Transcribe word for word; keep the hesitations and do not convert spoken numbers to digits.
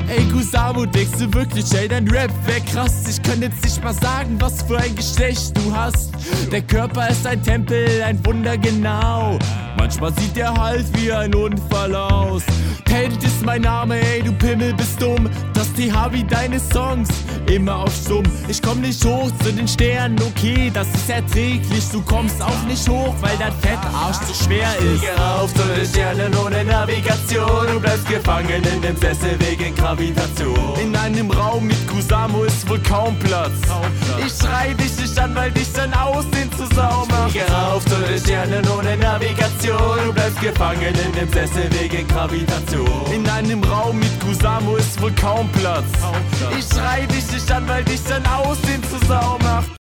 Ey Kusamo, denkst du wirklich, ey, dein Rap wär krass? Ich kann jetzt nicht mal sagen, was für ein Geschlecht du hast. Der Körper ist ein Tempel, ein Wunder genau. Manchmal sieht der halt wie ein Unfall aus. Tent ist mein Name, ey, du Pimmel, bist dumm. Das T H wie deine Songs, immer auf Stumm. Ich komm nicht hoch zu den Sternen, okay, das ist erträglich. Du kommst auch nicht hoch, weil dein Fettarsch zu schwer ist. Fliege rauf zu den Sternen ohne Navigation. Du bleibst gefangen in dem Sessel wegen Gravitation. In einem Raum mit Kusamo ist wohl kaum Platz. Ich schrei dich nicht an, weil dich dein Aussehen zu sau macht. Fliege rauf zu den Sternen ohne Navigation. Du bleibst gefangen in dem Sessel wegen Gravitation. In einem Raum mit Kusamo ist wohl kaum Platz. Ich schrei dich nicht an, weil dich dein Aussehen zu sau macht.